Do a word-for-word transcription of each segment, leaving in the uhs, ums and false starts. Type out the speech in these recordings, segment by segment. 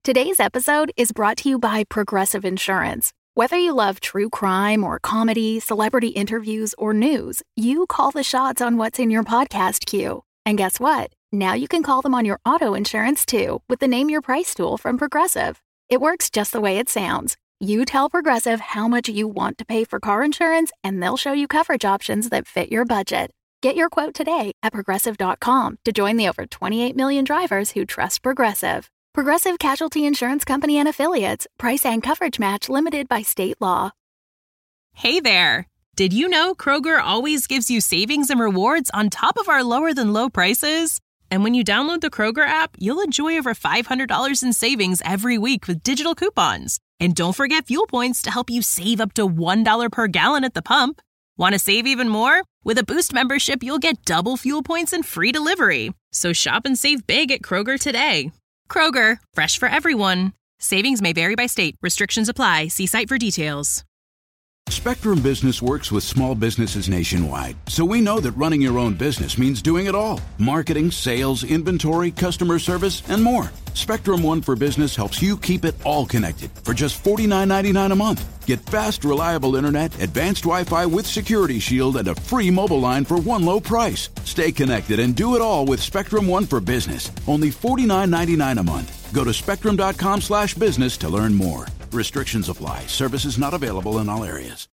Today's episode is brought to you by Progressive Insurance. Whether you love true crime or comedy, celebrity interviews, or news, you call the shots on what's in your podcast queue. And guess what? Now you can call them on your auto insurance too with the Name Your Price tool from Progressive. It works just the way it sounds. You tell Progressive how much you want to pay for car insurance, and they'll show you coverage options that fit your budget. Get your quote today at Progressive dot com to join the over twenty-eight million drivers who trust Progressive. Progressive Casualty Insurance Company and Affiliates. Price and coverage match limited by state law. Hey there! Did you know Kroger always gives you savings and rewards on top of our lower-than-low prices? And when you download the Kroger app, you'll enjoy over five hundred dollars in savings every week with digital coupons. And don't forget fuel points to help you save up to one dollar per gallon at the pump. Want to save even more? With a Boost membership, you'll get double fuel points and free delivery. So shop and save big at Kroger today. Kroger, fresh for everyone. Savings may vary by state. Restrictions apply. See site for details. Spectrum Business works with small businesses nationwide, so we know that running your own business means doing it all. Marketing, sales, inventory, customer service, and more. Spectrum One for Business helps you keep it all connected for just forty-nine ninety-nine a month. Get fast, reliable internet, advanced Wi-Fi with Security Shield, and a free mobile line for one low price. Stay connected and do it all with Spectrum One for Business. Only forty-nine ninety-nine a month. Go to spectrum dot com slash business to learn more. Restrictions apply. Services not available in all areas.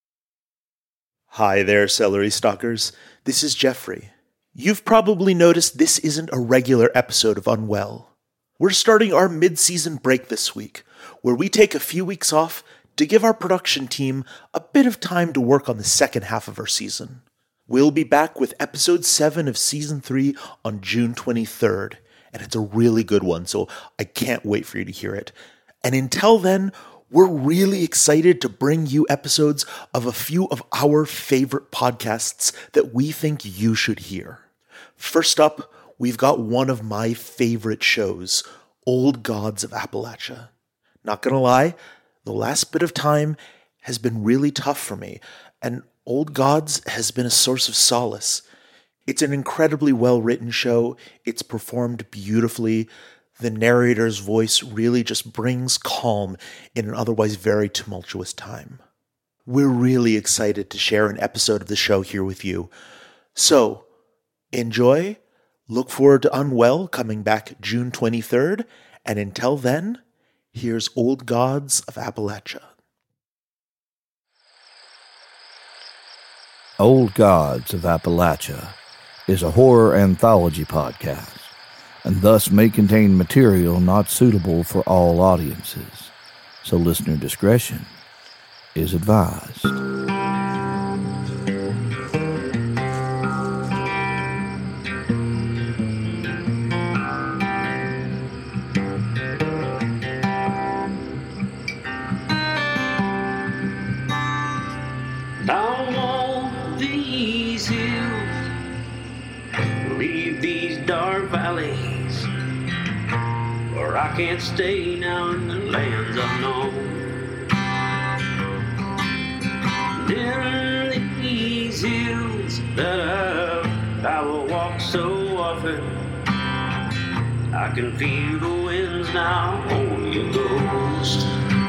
Hi there, celery stalkers. This is Jeffrey. You've probably noticed this isn't a regular episode of Unwell. We're starting our mid-season break this week, where we take a few weeks off to give our production team a bit of time to work on the second half of our season. We'll be back with episode seven of season three on June twenty-third, and it's a really good one, so I can't wait for you to hear it. And until then, we're really excited to bring you episodes of a few of our favorite podcasts that we think you should hear. First up, we've got one of my favorite shows, Old Gods of Appalachia. Not gonna lie, the last bit of time has been really tough for me, and Old Gods has been a source of solace. It's an incredibly well-written show. It's performed beautifully. The narrator's voice really just brings calm in an otherwise very tumultuous time. We're really excited to share an episode of the show here with you. So, enjoy, look forward to Unwell coming back June twenty-third, and until then, here's Old Gods of Appalachia. Old Gods of Appalachia is a horror anthology podcast, and thus may contain material not suitable for all audiences, so listener discretion is advised. Down all these hills, leave these dark valleys, where I can't stay now in the lands unknown. In these hills that I, I will walk so often, I can feel the winds now on your ghost.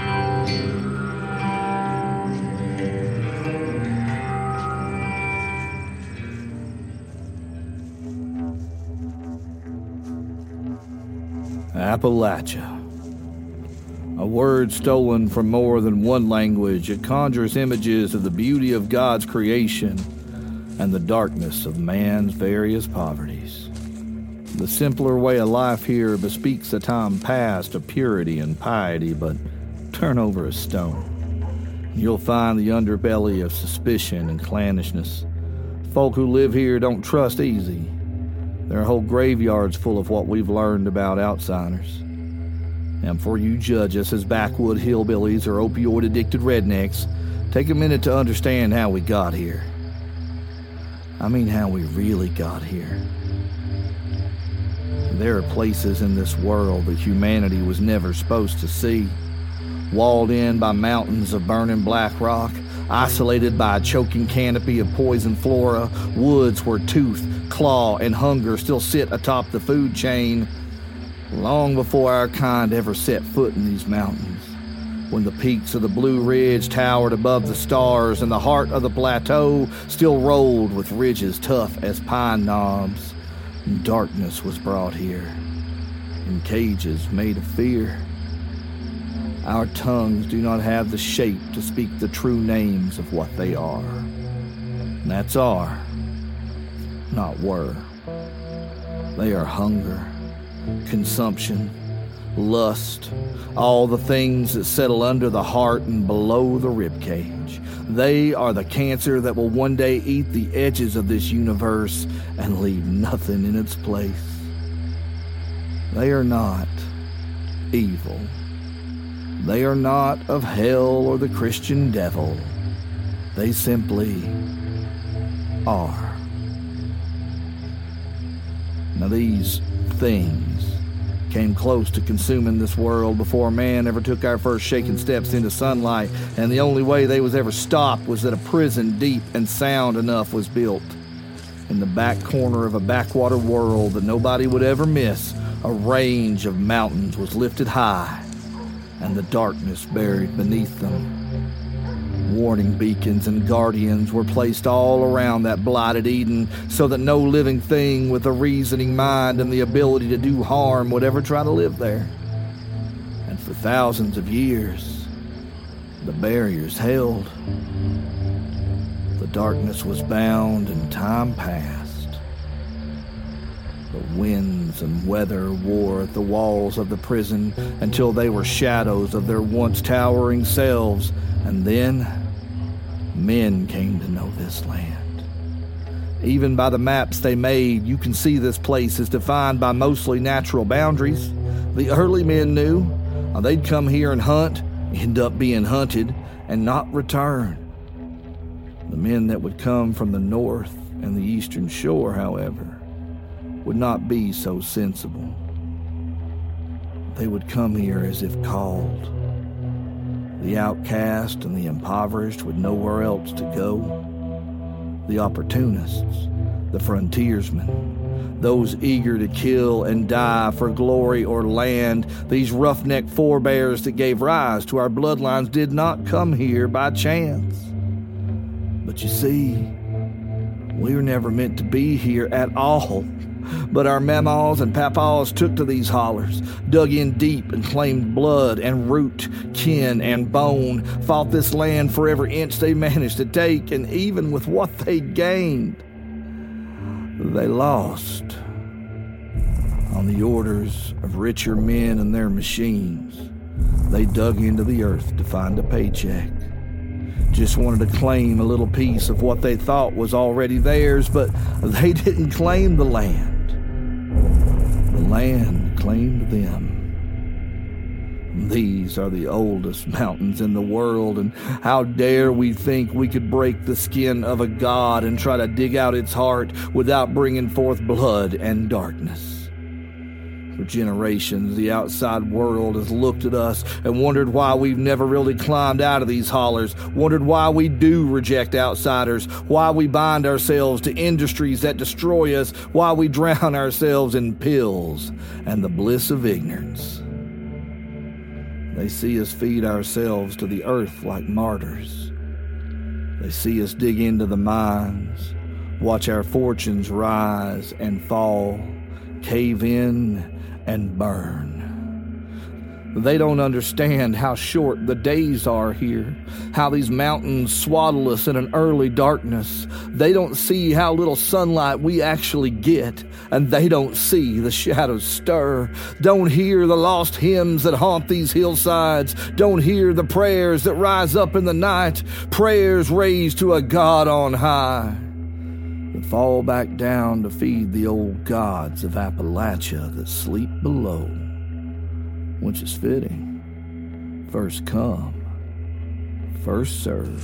Appalachia. A word stolen from more than one language, it conjures images of the beauty of God's creation and the darkness of man's various poverties. The simpler way of life here bespeaks a time past of purity and piety, but turn over a stone. You'll find the underbelly of suspicion and clannishness. Folk who live here don't trust easy. There are whole graveyards full of what we've learned about outsiders. And for you judge us as backwood hillbillies or opioid-addicted rednecks, take a minute to understand how we got here. I mean how we really got here. There are places in this world that humanity was never supposed to see. Walled in by mountains of burning black rock, isolated by a choking canopy of poison flora, woods where tooth, claw, and hunger still sit atop the food chain. long before our kind ever set foot in these mountains, when the peaks of the Blue Ridge towered above the stars and the heart of the plateau still rolled with ridges tough as pine knobs, and darkness was brought here, in cages made of fear. Our tongues do not have the shape to speak the true names of what they are. And that's are, not were. They are hunger, consumption, lust, all the things that settle under the heart and below the ribcage. They are the cancer that will one day eat the edges of this universe and leave nothing in its place. They are not evil. They are not of hell or the Christian devil. They simply are. Now these things came close to consuming this world before man ever took our first shaking steps into sunlight, and the only way they was ever stopped was that a prison deep and sound enough was built. In the back corner of a backwater world that nobody would ever miss, a range of mountains was lifted high, and the darkness buried beneath them. Warning beacons and guardians were placed all around that blighted Eden so that no living thing with a reasoning mind and the ability to do harm would ever try to live there. And for thousands of years, the barriers held. The darkness was bound and time passed. The winds and weather wore at the walls of the prison until they were shadows of their once towering selves, and then men came to know this land. Even by the maps they made, you can see this place is defined by mostly natural boundaries. The early men knew uh, they'd come here and hunt, end up being hunted, and not return. The men that would come from the north and the eastern shore, however, would not be so sensible. They would come here as if called. The outcast and the impoverished with nowhere else to go. The opportunists, the frontiersmen, those eager to kill and die for glory or land, these roughneck forebears that gave rise to our bloodlines did not come here by chance. But you see, we were never meant to be here at all. But our mamas and papas took to these hollers, dug in deep and claimed blood and root, kin and bone, fought this land for every inch they managed to take, and even with what they gained, they lost. On the orders of richer men and their machines, they dug into the earth to find a paycheck. Just wanted to claim a little piece of what they thought was already theirs, but they didn't claim the land. The land claimed them. These are the oldest mountains in the world, and how dare we think we could break the skin of a god and try to dig out its heart without bringing forth blood and darkness. For generations, the outside world has looked at us and wondered why we've never really climbed out of these hollers, wondered why we do reject outsiders, why we bind ourselves to industries that destroy us, why we drown ourselves in pills and the bliss of ignorance. They see us feed ourselves to the earth like martyrs. They see us dig into the mines, watch our fortunes rise and fall, cave in and burn. They don't understand how short the days are here, how these mountains swaddle us in an early darkness. They don't see how little sunlight we actually get, and they don't see the shadows stir. Don't hear the lost hymns that haunt these hillsides. Don't hear the prayers that rise up in the night, prayers raised to a God on high, that fall back down to feed the old gods of Appalachia that sleep below, which is fitting. First come, first served.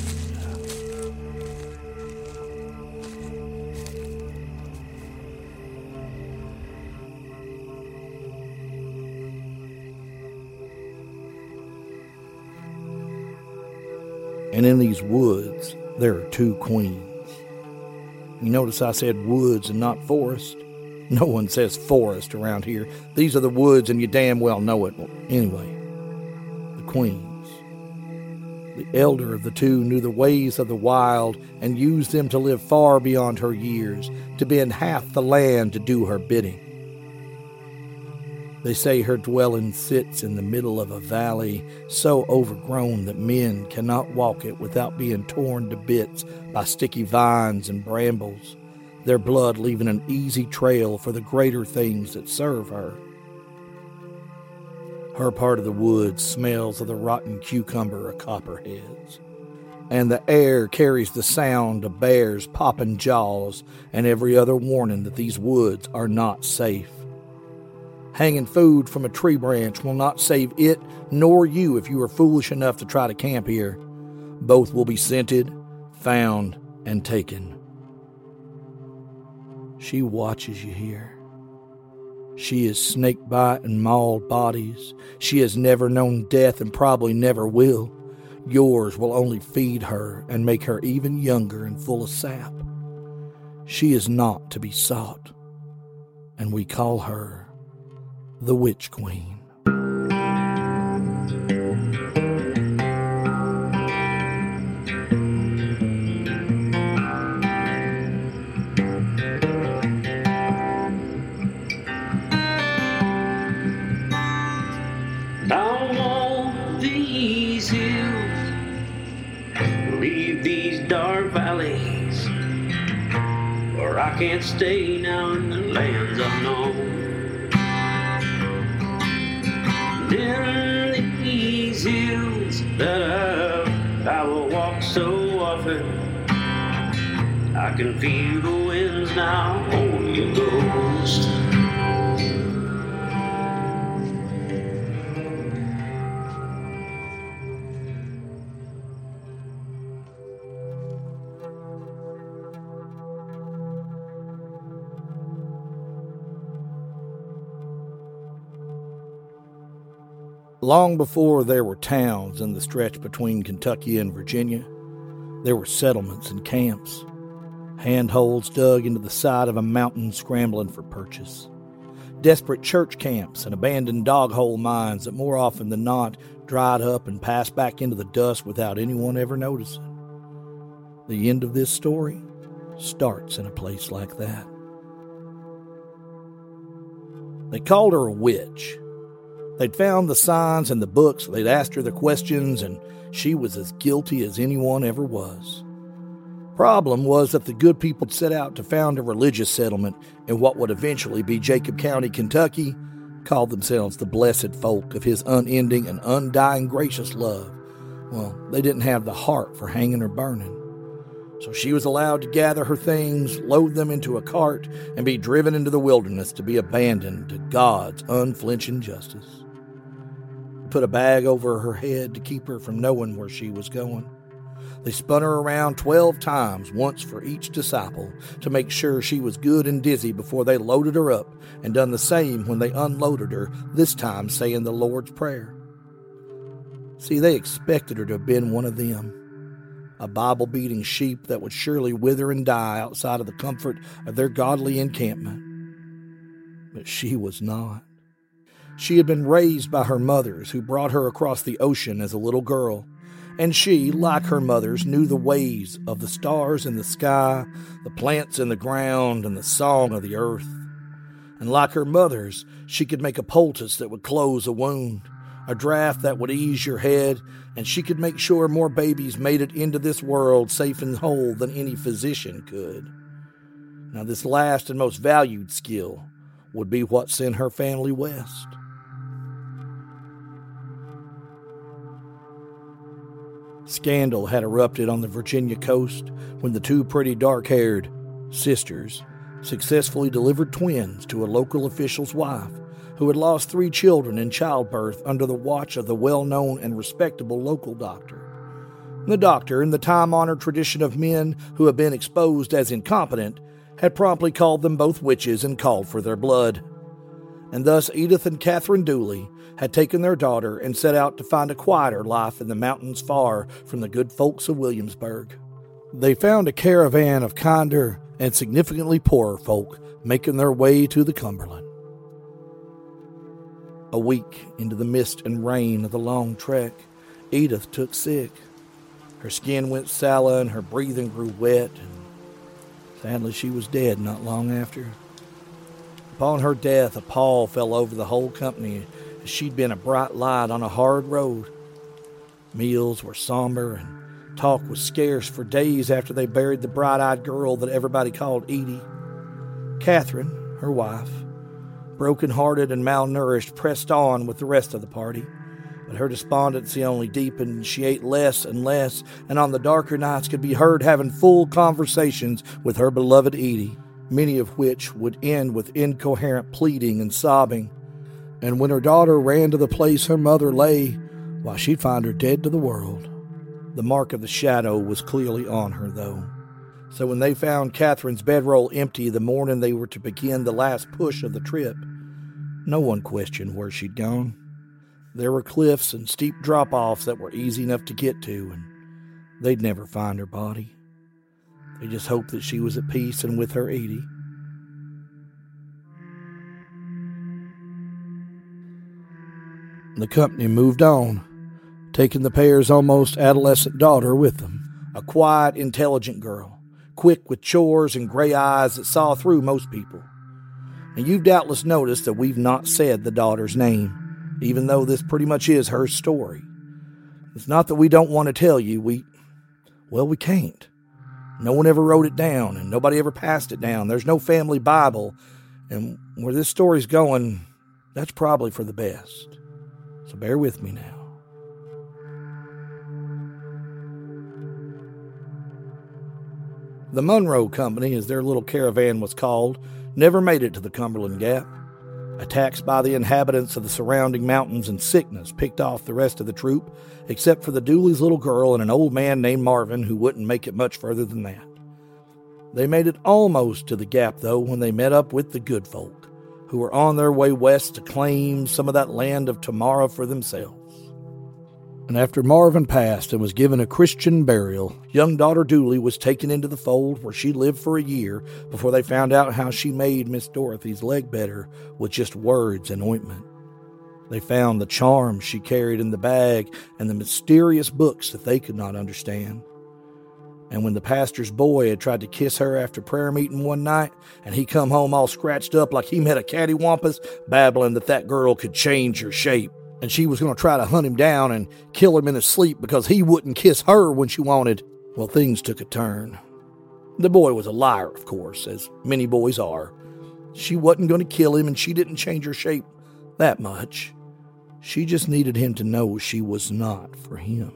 And in these woods, there are two queens. You notice I said woods and not forest. No one says forest around here. These are the woods, and you damn well know it. Well, anyway, the queens. The elder of the two knew the ways of the wild and used them to live far beyond her years, to bend half the land to do her bidding. They say her dwelling sits in the middle of a valley so overgrown that men cannot walk it without being torn to bits by sticky vines and brambles, their blood leaving an easy trail for the greater things that serve her. Her part of the woods smells of the rotten cucumber of copperheads, and the air carries the sound of bears popping jaws and every other warning that these woods are not safe. Hanging food from a tree branch will not save it nor you if you are foolish enough to try to camp here. Both will be scented, found, and taken. She watches you here. She has snake-bite and mauled bodies. She has never known death and probably never will. Yours will only feed her and make her even younger and full of sap. She is not to be sought, and we call her the Witch Queen. Down all these hills, leave these dark valleys, or I can't stay now in the lands unknown. In these hills that I, I will walk so often, I can feel the winds now on your ghost. Long before there were towns in the stretch between Kentucky and Virginia, there were settlements and camps, handholds dug into the side of a mountain scrambling for purchase, desperate church camps and abandoned dog-hole mines that more often than not dried up and passed back into the dust without anyone ever noticing. The end of this story starts in a place like that. They called her a witch. They'd found the signs in the books, they'd asked her the questions, and she was as guilty as anyone ever was. Problem was that the good people set out to found a religious settlement in what would eventually be Jacob County, Kentucky, called themselves the blessed folk of his unending and undying gracious love. Well, they didn't have the heart for hanging or burning. So she was allowed to gather her things, load them into a cart, and be driven into the wilderness to be abandoned to God's unflinching justice. Put a bag over her head to keep her from knowing where she was going. They spun her around twelve times, once for each disciple, to make sure she was good and dizzy before they loaded her up, and done the same when they unloaded her, this time saying the Lord's Prayer. See, they expected her to have been one of them, a Bible-beating sheep that would surely wither and die outside of the comfort of their godly encampment. But she was not. She had been raised by her mothers, who brought her across the ocean as a little girl, and she, like her mothers, knew the ways of the stars in the sky, the plants in the ground, and the song of the earth. And like her mothers, she could make a poultice that would close a wound, a draught that would ease your head, and she could make sure more babies made it into this world safe and whole than any physician could. Now, this last and most valued skill would be what sent her family west. Scandal had erupted on the Virginia coast when the two pretty dark-haired sisters successfully delivered twins to a local official's wife who had lost three children in childbirth under the watch of the well-known and respectable local doctor. The doctor, in the time-honored tradition of men who have been exposed as incompetent, had promptly called them both witches and called for their blood. And thus Edith and Catherine Dooley had taken their daughter and set out to find a quieter life in the mountains far from the good folks of Williamsburg. They found a caravan of kinder and significantly poorer folk making their way to the Cumberland. A week into the mist and rain of the long trek, Edith took sick. Her skin went sallow and her breathing grew wet, and sadly she was dead not long after. Upon her death, a pall fell over the whole company, as she'd been a bright light on a hard road. Meals were somber, and talk was scarce for days after they buried the bright-eyed girl that everybody called Edie. Catherine, her wife, broken-hearted and malnourished, pressed on with the rest of the party. But her despondency only deepened. She ate less and less, and on the darker nights could be heard having full conversations with her beloved Edie, many of which would end with incoherent pleading and sobbing. And when her daughter ran to the place her mother lay, why, she'd find her dead to the world. The mark of the shadow was clearly on her, though. So when they found Catherine's bedroll empty the morning they were to begin the last push of the trip, no one questioned where she'd gone. There were cliffs and steep drop-offs that were easy enough to get to, and they'd never find her body. They just hoped that she was at peace and with her Edie. The company moved on, taking the pair's almost adolescent daughter with them, a quiet, intelligent girl, quick with chores and gray eyes that saw through most people. And you've doubtless noticed that we've not said the daughter's name, even though this pretty much is her story. It's not that we don't want to tell you, we, well, we can't. No one ever wrote it down, and nobody ever passed it down. There's no family Bible, and where this story's going, that's probably for the best. So bear with me now. The Monroe Company, as their little caravan was called, never made it to the Cumberland Gap. Attacks by the inhabitants of the surrounding mountains and sickness picked off the rest of the troop, except for the Dooley's little girl and an old man named Marvin who wouldn't make it much further than that. They made it almost to the Gap, though, when they met up with the good folk, who were on their way west to claim some of that land of tomorrow for themselves. And after Marvin passed and was given a Christian burial, young daughter Dooley was taken into the fold, where she lived for a year before they found out how she made Miss Dorothy's leg better with just words and ointment. They found the charms she carried in the bag and the mysterious books that they could not understand. And when the pastor's boy had tried to kiss her after prayer meeting one night, and he come home all scratched up like he met a cattywampus, babbling that that girl could change her shape, and she was going to try to hunt him down and kill him in his sleep because he wouldn't kiss her when she wanted, well, things took a turn. The boy was a liar, of course, as many boys are. She wasn't going to kill him, and she didn't change her shape that much. She just needed him to know she was not for him.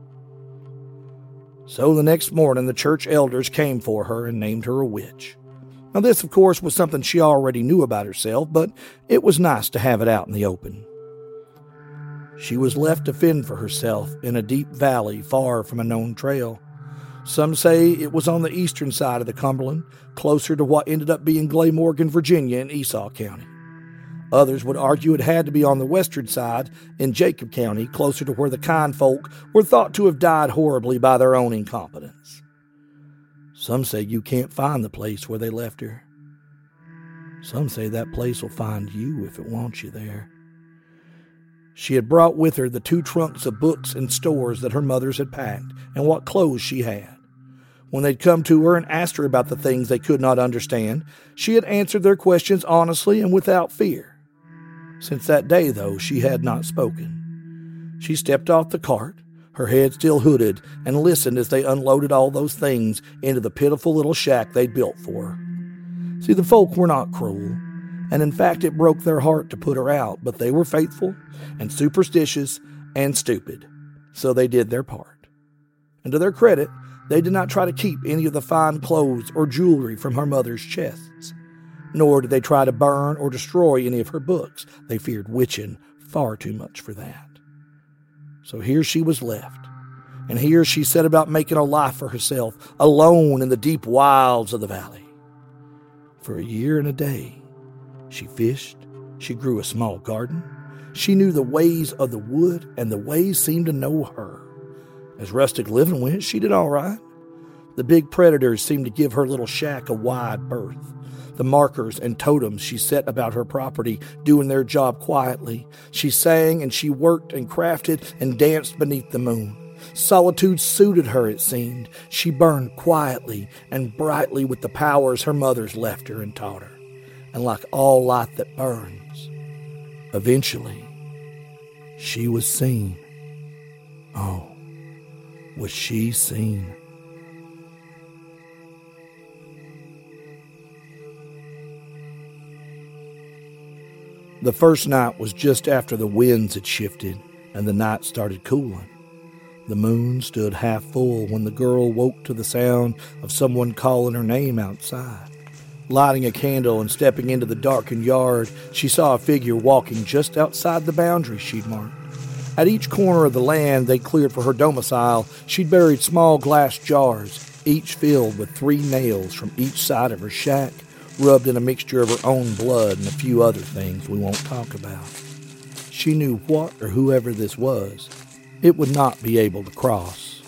So the next morning, the church elders came for her and named her a witch. Now this, of course, was something she already knew about herself, but it was nice to have it out in the open. She was left to fend for herself in a deep valley far from a known trail. Some say it was on the eastern side of the Cumberland, closer to what ended up being Glamorgan, Virginia, in Esau County. Others would argue it had to be on the western side in Jacob County, closer to where the kind folk were thought to have died horribly by their own incompetence. Some say you can't find the place where they left her. Some say that place will find you if it wants you there. She had brought with her the two trunks of books and stores that her mothers had packed, and what clothes she had. When they'd come to her and asked her about the things they could not understand, she had answered their questions honestly and without fear. Since that day, though, she had not spoken. She stepped off the cart, her head still hooded, and listened as they unloaded all those things into the pitiful little shack they'd built for her. See, the folk were not cruel, and in fact it broke their heart to put her out, but they were faithful and superstitious and stupid, so they did their part. And to their credit, they did not try to keep any of the fine clothes or jewelry from her mother's chests, nor did they try to burn or destroy any of her books. They feared witching far too much for that. So here she was left, and here she set about making a life for herself, alone in the deep wilds of the valley. For a year and a day, she fished, she grew a small garden, she knew the ways of the wood, and the ways seemed to know her. As rustic living went, she did all right. The big predators seemed to give her little shack a wide berth. The markers and totems she set about her property doing their job quietly. She sang and she worked and crafted and danced beneath the moon. Solitude suited her, it seemed. She burned quietly and brightly with the powers her mothers left her and taught her. And like all light that burns, eventually, she was seen. Oh, was she seen? The first night was just after the winds had shifted and the night started cooling. The moon stood half full when the girl woke to the sound of someone calling her name outside. Lighting a candle and stepping into the darkened yard, she saw a figure walking just outside the boundary she'd marked. At each corner of the land they cleared for her domicile, she'd buried small glass jars, each filled with three nails from each side of her shack, rubbed in a mixture of her own blood and a few other things we won't talk about. She knew what or whoever this was, it would not be able to cross.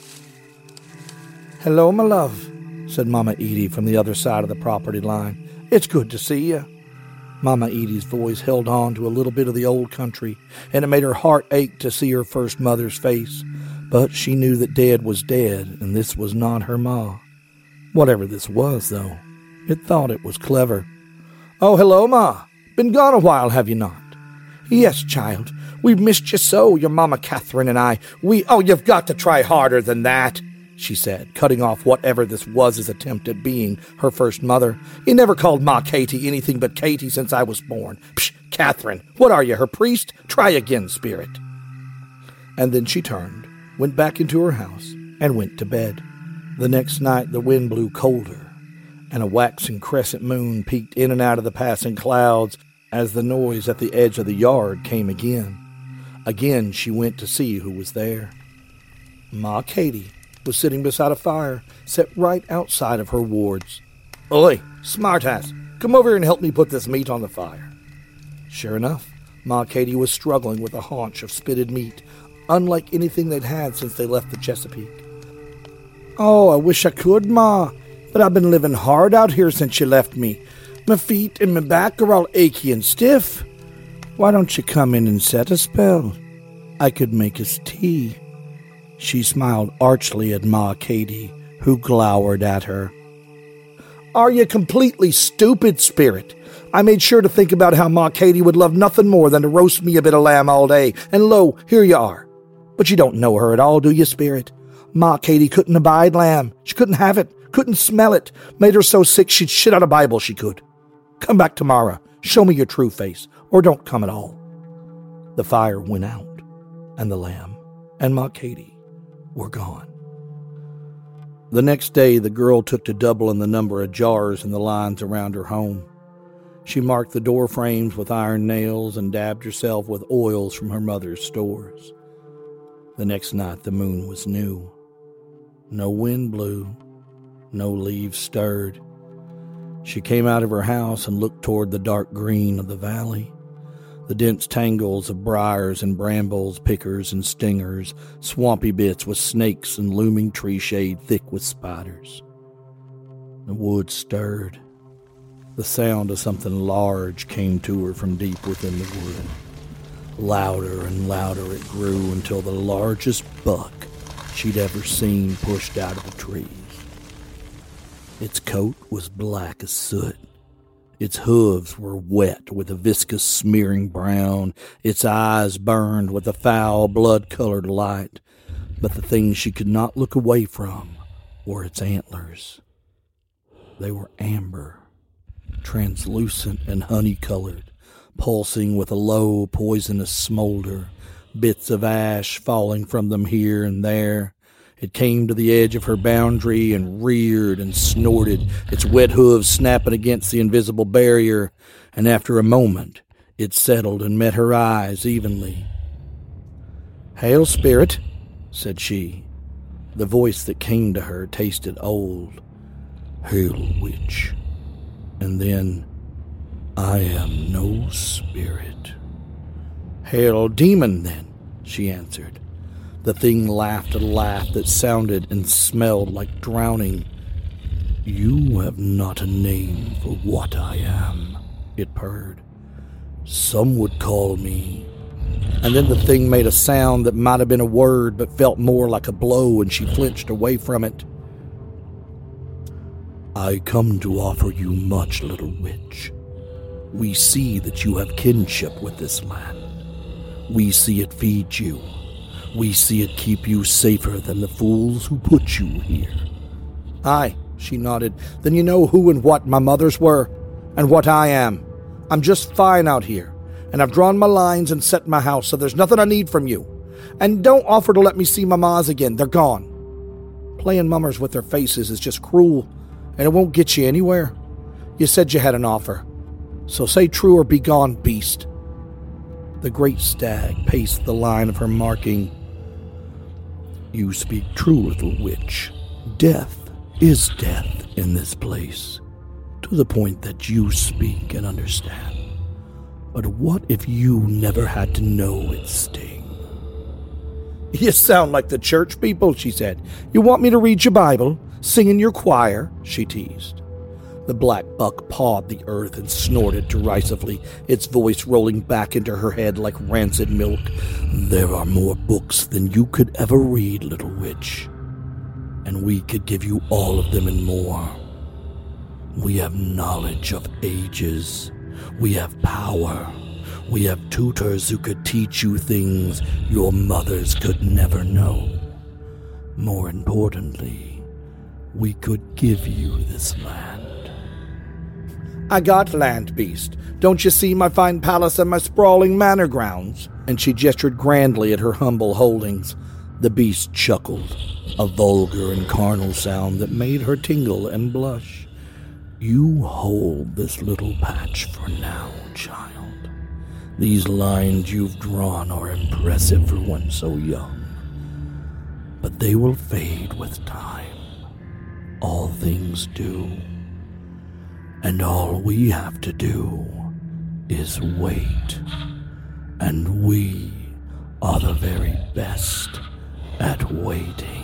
"Hello, my love," said Mama Edie from the other side of the property line. "It's good to see you." Mama Edie's voice held on to a little bit of the old country, and it made her heart ache to see her first mother's face. But she knew that Dad was dead, and this was not her ma. Whatever this was, though, it thought it was clever. "Oh, hello, Ma. Been gone a while, have you not?" "Yes, child. We've missed you so, your Mama Catherine and I. We—" "Oh, you've got to try harder than that," she said, cutting off whatever this was his attempt at being her first mother. "You never called Ma Katie anything but Katie since I was born. Psh, Catherine, what are you, her priest? Try again, spirit." And then she turned, went back into her house, and went to bed. The next night the wind blew colder, and a waxing crescent moon peeked in and out of the passing clouds as the noise at the edge of the yard came again. Again she went to see who was there. Ma Katie was sitting beside a fire set right outside of her wards. "Oi, smartass, come over here and help me put this meat on the fire." Sure enough, Ma Katie was struggling with a haunch of spitted meat, unlike anything they'd had since they left the Chesapeake. "Oh, I wish I could, Ma, but I've been living hard out here since you left me. My feet and my back are all achy and stiff. Why don't you come in and set a spell? I could make us tea." She smiled archly at Ma Katie, who glowered at her. "Are you completely stupid, spirit? I made sure to think about how Ma Katie would love nothing more than to roast me a bit of lamb all day, and lo, here you are. But you don't know her at all, do you, spirit? Ma Katie couldn't abide lamb. She couldn't have it, couldn't smell it. Made her so sick she'd shit out a Bible, she could. Come back tomorrow, show me your true face, or don't come at all." The fire went out, and the lamb and Ma Katie were gone. The next day, the girl took to doubling the number of jars in the lines around her home. She marked the door frames with iron nails and dabbed herself with oils from her mother's stores. The next night, the moon was new. No wind blew, no leaves stirred. She came out of her house and looked toward the dark green of the valley. The dense tangles of briars and brambles, pickers and stingers, swampy bits with snakes and looming tree shade thick with spiders. The woods stirred. The sound of something large came to her from deep within the wood. Louder and louder it grew until the largest buck she'd ever seen pushed out of the trees. Its coat was black as soot. Its hooves were wet with a viscous smearing brown. Its eyes burned with a foul, blood-colored light. But the thing she could not look away from were its antlers. They were amber, translucent and honey-colored, pulsing with a low, poisonous smolder, bits of ash falling from them here and there. It came to the edge of her boundary and reared and snorted, its wet hooves snapping against the invisible barrier, and after a moment it settled and met her eyes evenly. "Hail, spirit," said she. The voice that came to her tasted old. "Hail, witch." And then, "I am no spirit." "Hail, demon, then," she answered. The thing laughed a laugh that sounded and smelled like drowning, You have not a name for what I am, it purred. Some would call me. And then the thing made a sound that might have been a word, but felt more like a blow, and she flinched away from it. I come to offer you much, little witch. We see that you have kinship with this land. We see it feed you. We see it keep you safer than the fools who put you here. Aye, she nodded. Then you know who and what my mothers were, and what I am. I'm just fine out here, and I've drawn my lines and set my house, so there's nothing I need from you. And don't offer to let me see my mas again. They're gone. Playing mummers with their faces is just cruel, and it won't get you anywhere. You said you had an offer. So say true or be gone, beast. The great stag paced the line of her marking. You speak true, little witch. Death is death in this place, to the point that you speak and understand. But what if you never had to know its sting? You sound like the church people, she said. You want me to read your Bible, sing in your choir? She teased. The black buck pawed the earth and snorted derisively, its voice rolling back into her head like rancid milk. There are more books than you could ever read, little witch, and we could give you all of them and more. We have knowledge of ages. We have power. We have tutors who could teach you things your mothers could never know. More importantly, we could give you this land. I got land, beast. Don't you see my fine palace and my sprawling manor grounds? And she gestured grandly at her humble holdings. The beast chuckled, a vulgar and carnal sound that made her tingle and blush. You hold this little patch for now, child. These lines you've drawn are impressive for one so young. But they will fade with time. All things do. And all we have to do is wait. And we are the very best at waiting.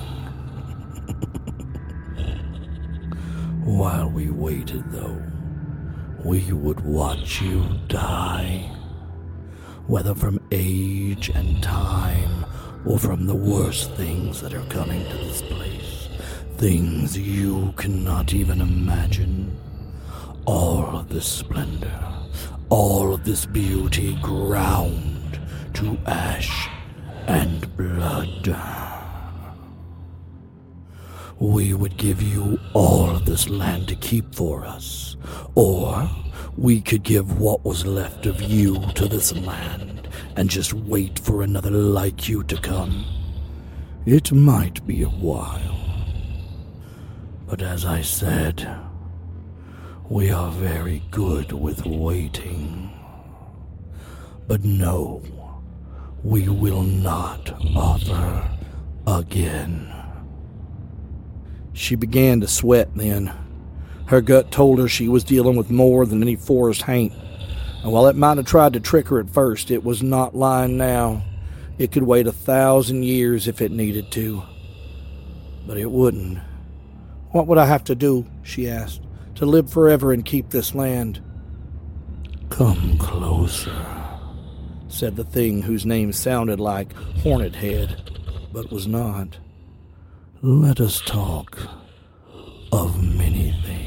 While we waited, though, we would watch you die. Whether from age and time, or from the worst things that are coming to this place. Things you cannot even imagine. All of this splendor, all of this beauty ground to ash and blood. We would give you all of this land to keep for us, or we could give what was left of you to this land and just wait for another like you to come. It might be a while, but as I said, we are very good with waiting. But no, we will not offer again. She began to sweat then. Her gut told her she was dealing with more than any forest haint. And while it might have tried to trick her at first, it was not lying now. It could wait a thousand years if it needed to. But it wouldn't. What would I have to do, she asked, to live forever and keep this land? Come closer, said the thing whose name sounded like Hornet Head, but was not. Let us talk of many things.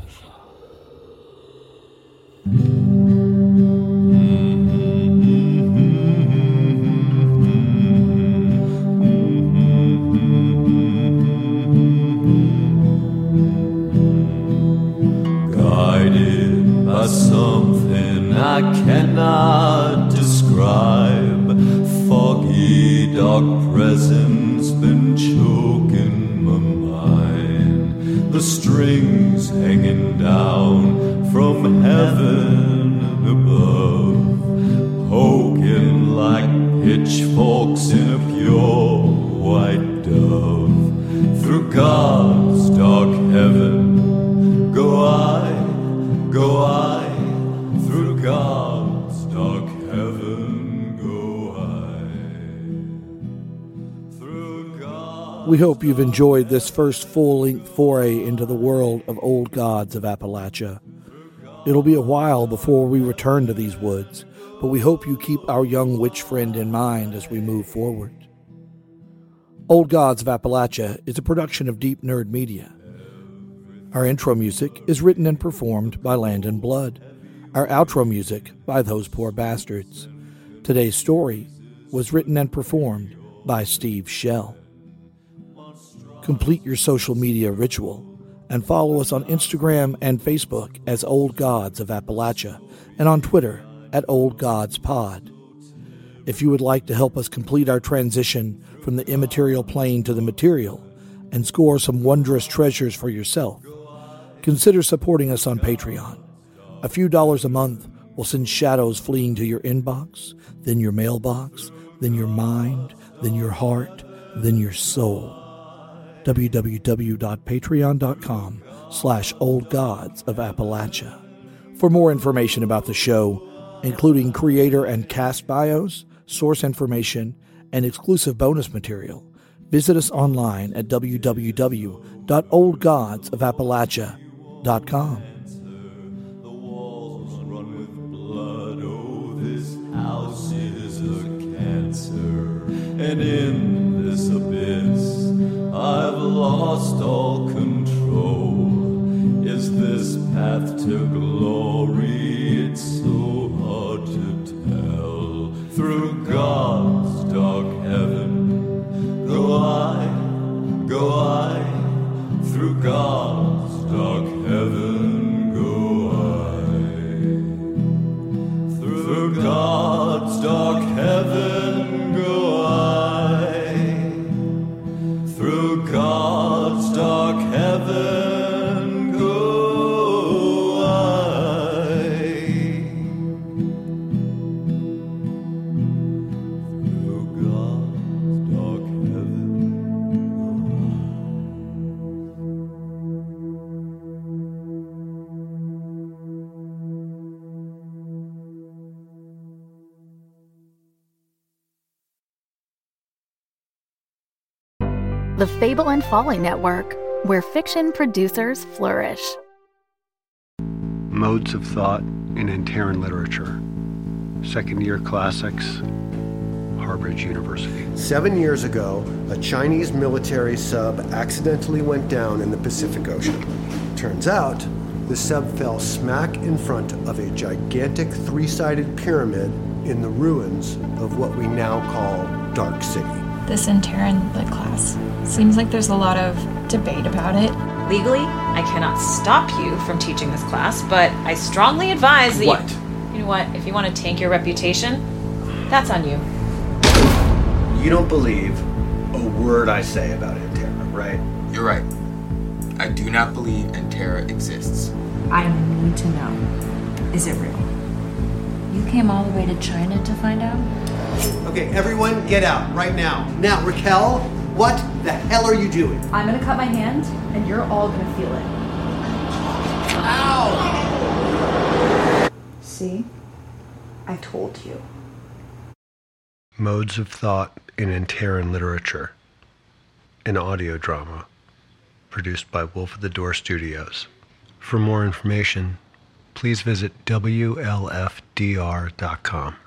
Guided by something I cannot describe, foggy dark presence been choking my mind. The strings hanging down from heaven above, poking like pitchforks in a pure white dove. Through God's dark heaven go I, go I, through God's dark heaven go I, through God. We hope you've enjoyed this first full-length foray into the world of Old Gods of Appalachia. It'll be a while before we return to these woods, but we hope you keep our young witch friend in mind as we move forward. Old Gods of Appalachia is a production of Deep Nerd Media. Our intro music is written and performed by Land and Blood. Our outro music by Those Poor Bastards. Today's story was written and performed by Steve Shell. Complete your social media ritual and follow us on Instagram and Facebook as Old Gods of Appalachia and on Twitter at Old Gods Pod. If you would like to help us complete our transition from the immaterial plane to the material and score some wondrous treasures for yourself, consider supporting us on Patreon. A few dollars a month will send shadows fleeing to your inbox, then your mailbox, then your mind, then your heart, then your soul. www.patreon.com slash Old Gods of Appalachia. For more information about the show, including creator and cast bios, source information, and exclusive bonus material, visit us online at w w w dot old gods of appalachia dot com. The walls run with blood. Oh, this house is a cancer, and in this abyss I've lost all control. Is this path to glory? It's so hard to tell. Through God's dark heaven go I, go I. Through God's dark heaven go I. Through God's dark heaven go I. Through God's dark heaven go I. Through God's dark heaven The Fable and Folly Network, where fiction producers flourish. Modes of Thought in Antaran Literature. Second Year Classics, Harbridge University. Seven years ago, a Chinese military sub accidentally went down in the Pacific Ocean. Turns out, the sub fell smack in front of a gigantic three-sided pyramid in the ruins of what we now call Dark City. This Antaran Lit class. Seems like there's a lot of debate about it. Legally, I cannot stop you from teaching this class, but I strongly advise that What? you... You know what? If you want to tank your reputation, that's on you. You don't believe a word I say about Antara, right? You're right. I do not believe Antara exists. I need to know. Is it real? You came all the way to China to find out? Okay, everyone get out right now. Now, Raquel, what the hell are you doing? I'm gonna cut my hand, and you're all gonna feel it. Ow! See? I told you. Modes of Thought in Antaran Literature. An audio drama produced by Wolf of the Door Studios. For more information, please visit W L F D R dot com.